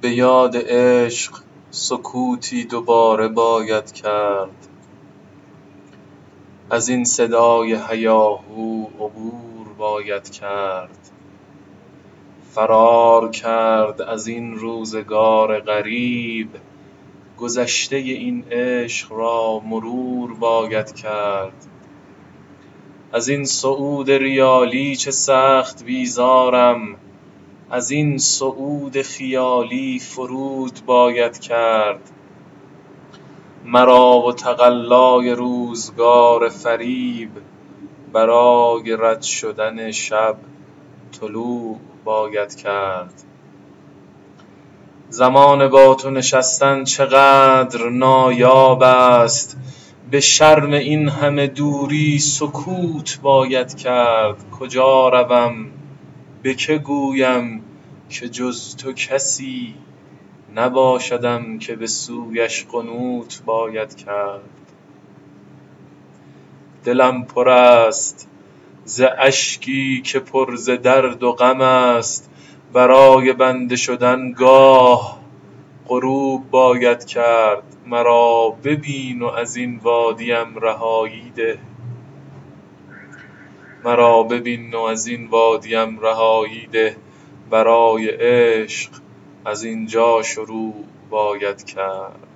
به یاد عشق سکوتی دوباره باید کرد. از این صدای هیاهو عبور باید کرد. فرار کرد از این روزگار غریب، گذشته این عشق را مرور باید کرد. از این صعود ریالی چه سخت بیزارم، از این صعود خیالی فرود باید کرد. مرا و تقلای روزگار فریب، برای رد شدن شب طلوع باید کرد. زمان با تو نشستن چقدر نایاب است، به شرم این همه دوری سکوت باید کرد. کجا روم به که گویم که جز تو کسی نباشدم که به سویش قنوت باید کرد. دلم پر است ز اشکی که پر ز درد و غم است، برای بنده شدن گاه غروب باید کرد. مرا ببین و از این وادیم رهایی ده، مرا ببین و از این وادیم رهایی ده. برای عشق از اینجا شروع باید کرد.